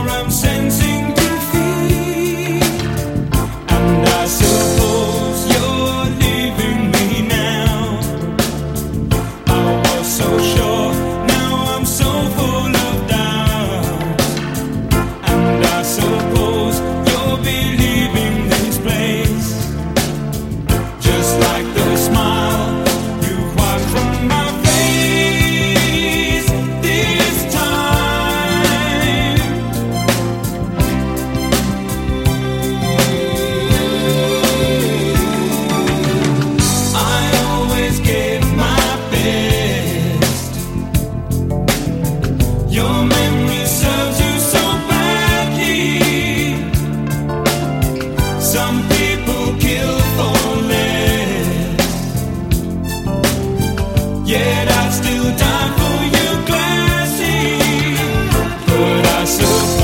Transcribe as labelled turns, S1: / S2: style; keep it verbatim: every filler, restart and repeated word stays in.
S1: more I'm sensing defeat. And I suppose you're leaving me now. I was so sure, now I'm so full of doubt. And I suppose you'll be leaving this place, just like the smile you wiped from my face this time. I always gave my best. Your memory serves you so badly. Some people kill for less, yet I'd still die for you, Glassy. But I suppose